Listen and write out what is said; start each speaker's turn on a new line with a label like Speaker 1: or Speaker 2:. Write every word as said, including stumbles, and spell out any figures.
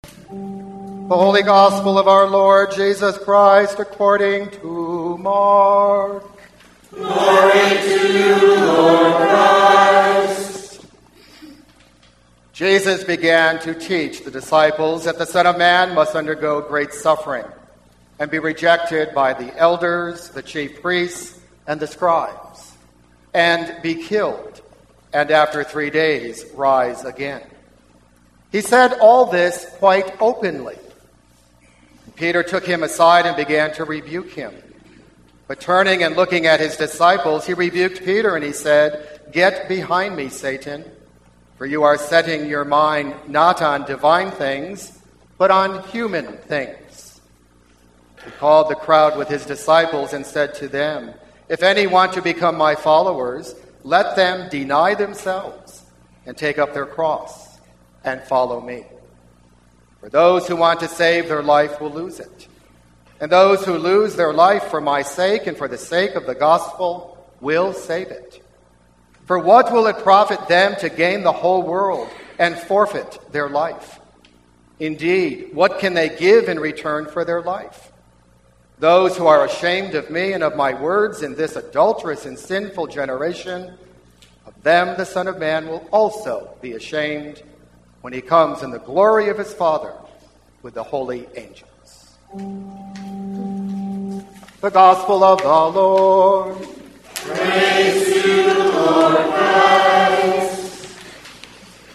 Speaker 1: The Holy Gospel of our Lord Jesus Christ according to Mark.
Speaker 2: Glory to you, Lord Christ.
Speaker 1: Jesus began to teach the disciples that the Son of Man must undergo great suffering and be rejected by the elders, the chief priests, and the scribes, and be killed, and after three days rise again. He said all this quite openly. Peter took him aside and began to rebuke him. But turning and looking at his disciples, he rebuked Peter and he said, "Get behind me, Satan, for you are setting your mind not on divine things, but on human things." He called the crowd with his disciples and said to them, "If any want to become my followers, let them deny themselves and take up their cross and follow me. For those who want to save their life will lose it. And those who lose their life for my sake and for the sake of the gospel will save it. For what will it profit them to gain the whole world and forfeit their life? Indeed, what can they give in return for their life? Those who are ashamed of me and of my words in this adulterous and sinful generation, of them the Son of Man will also be ashamed when he comes in the glory of his Father with the holy angels." The Gospel of the Lord.
Speaker 2: Praise to you, Lord Christ.